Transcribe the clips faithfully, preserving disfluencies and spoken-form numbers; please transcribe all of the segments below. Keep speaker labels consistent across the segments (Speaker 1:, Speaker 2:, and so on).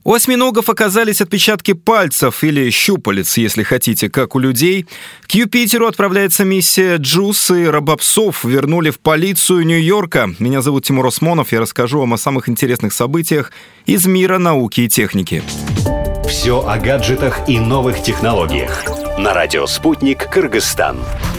Speaker 1: У осьминогов оказались отпечатки пальцев или щупалец, если хотите, как у людей. К Юпитеру отправляется миссия джус, и робопсов вернули в полицию Нью-Йорка. Меня зовут Тимур Осмонов, я расскажу вам о самых интересных событиях из мира науки и техники.
Speaker 2: Все о гаджетах и новых технологиях. На радио «Спутник», Кыргызстан.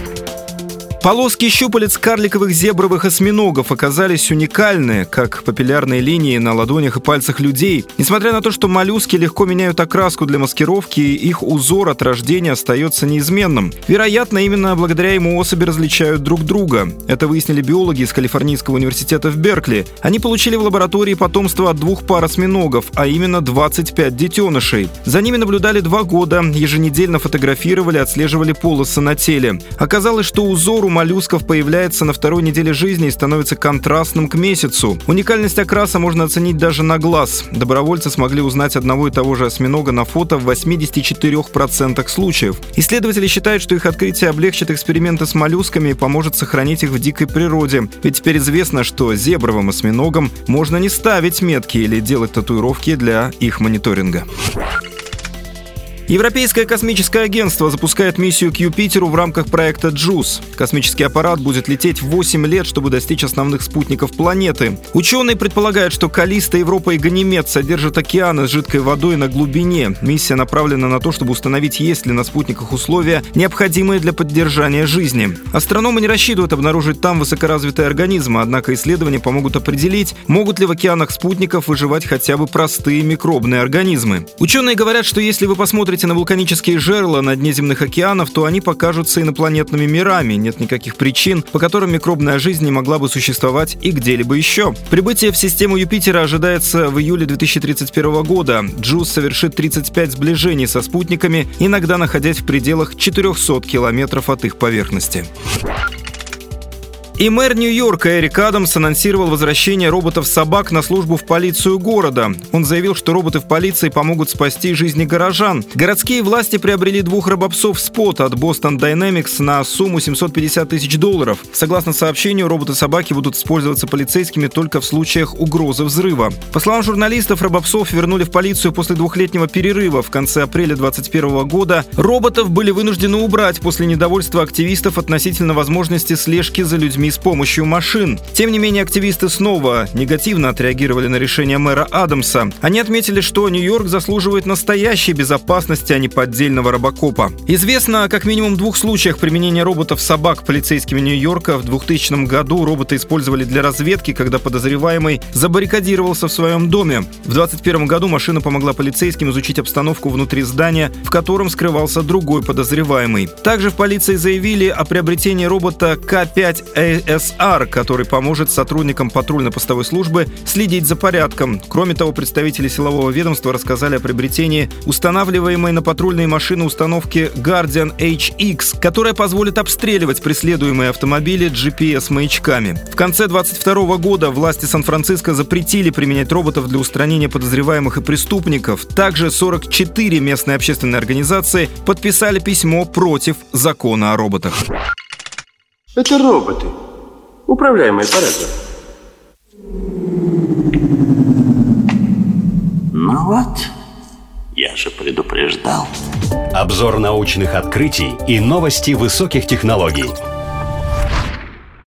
Speaker 1: Полоски щупалец карликовых зебровых осьминогов оказались уникальны, как папиллярные линии на ладонях и пальцах людей. Несмотря на то, что моллюски легко меняют окраску для маскировки, их узор от рождения остается неизменным. Вероятно, именно благодаря ему особи различают друг друга. Это выяснили биологи из Калифорнийского университета в Беркли. Они получили в лаборатории потомство от двух пар осьминогов, а именно двадцать пять детенышей. За ними наблюдали два года, еженедельно фотографировали, отслеживали полосы на теле. Оказалось, что узор у моллюсков появляется на второй неделе жизни и становится контрастным к месяцу. Уникальность окраса можно оценить даже на глаз. Добровольцы смогли узнать одного и того же осьминога на фото в восемьдесят четыре процента случаев. Исследователи считают, что их открытие облегчит эксперименты с моллюсками и поможет сохранить их в дикой природе. Ведь теперь известно, что зебровым осьминогам можно не ставить метки или делать татуировки для их мониторинга. Европейское космическое агентство запускает миссию к Юпитеру в рамках проекта джус. Космический аппарат будет лететь восемь лет, чтобы достичь основных спутников планеты. Ученые предполагают, что Каллиста, Европа и Ганимед содержат океаны с жидкой водой на глубине. Миссия направлена на то, чтобы установить, есть ли на спутниках условия, необходимые для поддержания жизни. Астрономы не рассчитывают обнаружить там высокоразвитые организмы, однако исследования помогут определить, могут ли в океанах спутников выживать хотя бы простые микробные организмы. Ученые говорят, что если вы посмотрите на вулканические жерла на дне земных океанов, то они покажутся инопланетными мирами. Нет никаких причин, по которым микробная жизнь не могла бы существовать и где-либо еще. Прибытие в систему Юпитера ожидается в июле две тысячи тридцать первого года. джус совершит тридцать пять сближений со спутниками, иногда находясь в пределах четырехсот километров от их поверхности. И мэр Нью-Йорка Эрик Адамс анонсировал возвращение роботов-собак на службу в полицию города. Он заявил, что роботы в полиции помогут спасти жизни горожан. Городские власти приобрели двух робопсов Spot от Boston Dynamics на сумму семьсот пятьдесят тысяч долларов. Согласно сообщению, роботы-собаки будут использоваться полицейскими только в случаях угрозы взрыва. По словам журналистов, робопсов вернули в полицию после двухлетнего перерыва. В конце апреля двадцать первого года роботов были вынуждены убрать после недовольства активистов относительно возможности слежки за людьми с помощью машин. Тем не менее, активисты снова негативно отреагировали на решение мэра Адамса. Они отметили, что Нью-Йорк заслуживает настоящей безопасности, а не поддельного робокопа. Известно о как минимум двух случаях применения роботов-собак полицейскими Нью-Йорка. В двухтысячном году роботы использовали для разведки, когда подозреваемый забаррикадировался в своем доме. В двадцать первом году машина помогла полицейским изучить обстановку внутри здания, в котором скрывался другой подозреваемый. Также в полиции заявили о приобретении робота К пять эс ар, который поможет сотрудникам патрульно-постовой службы следить за порядком. Кроме того, представители силового ведомства рассказали о приобретении устанавливаемой на патрульные машины установки Guardian эйч икс, которая позволит обстреливать преследуемые автомобили джи пи эс-маячками. В конце двадцать второго года власти Сан-Франциско запретили применять роботов для устранения подозреваемых и преступников. Также сорок четыре местные общественные организации подписали письмо против закона о роботах.
Speaker 3: Это роботы, управляемые по радио. Ну вот, я же предупреждал.
Speaker 2: Обзор научных открытий и новости высоких технологий.